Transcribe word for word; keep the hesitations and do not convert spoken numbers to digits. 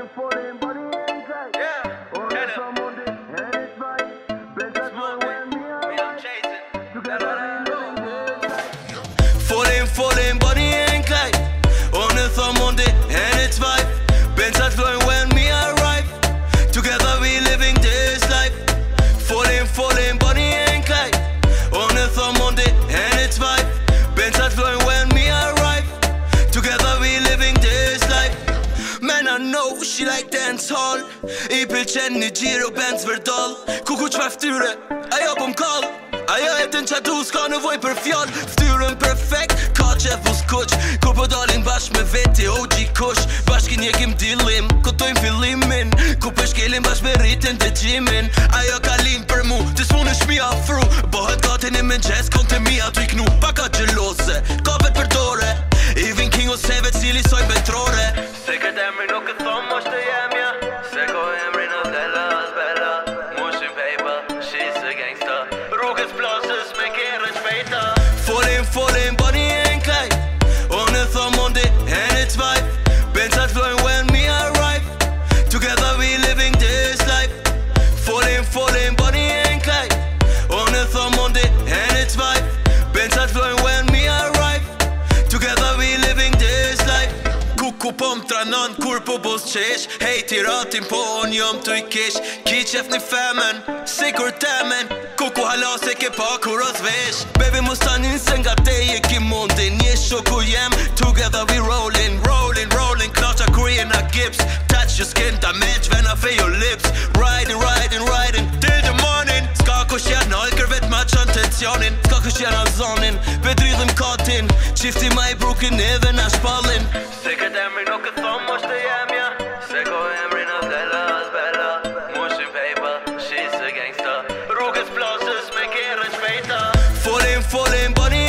falling, body ain't tight. Yeah, On yeah, the some Monday, and it's right. Better joy when me me, arrive. I'm chasing. Together we living this life. Falling, falling, body ain't tight. On the thumb Monday, and it's vibe. Benz flowing when me arrive. Together we living this life. Falling, falling, body ain't tight. On the thumb Monday, and it's vibe. Benz flowing when me arrive. Together we living this life. Man, I know she like dance hall. I pëlqen një gjiro Benz verdall. Kuku qfa ftyre, ajo pëm kall. Ajo e din qa du s'ka nevoj për fjall. Ftyrën perfekt, ka qef bus kuq. Kur po dalin bashk me veti O G kush. Bashkin jekim dillim, kutojm fillimin. Ku përshkelim bashk me rritin dhe gjimin. Ajo ka lin për mu, të s'mun është mi afru. Bëhet gatin i mëngjes, konte mi atu i knu. Pa ka gjelose, ka vet për dore. I vin king o seve cili soj betrore. Se këtë emri nuk e thom mosh të jemja. Se ko emri në dela as bella. Mushin pejpa, she's a gangsta. Rrugës plasës me kere shpejta. Falling, falling, body ain't tight. On the thumb Monday, and it's vibe. Benz flowing when me arrive. Together we living this life. Falling, falling, body ain't tight. On the thumb Monday, and it's vibe. Benz flowing when me arrive. Together we living this life. Kuku po m'tranon kur po bos qesh. Hej tiratin po on jom të i kesh. Ki qef një femen, si kur temen. Kuku hala se ke pa kur o thvesh. Baby mustanin se nga te je ki mundin. Një shoku jem, together we rolling. Rolling, rolling, klaqa kur jena gips. Touch your skin, damage, vena fe your lips. Riding, riding, riding, till the morning. Ska kush janë alker vet ma qën tensionin. Ska kush janë azonin, vet rhythm katin. Qifti ma i brukin edhe na shpallin. Se këtë emri nuk e thom mosh të jemja. Se ko emri në dela as bella. Mushin pejpa, she's a gangsta. Rrugës plasës me kere shpejta. Falling, falling, body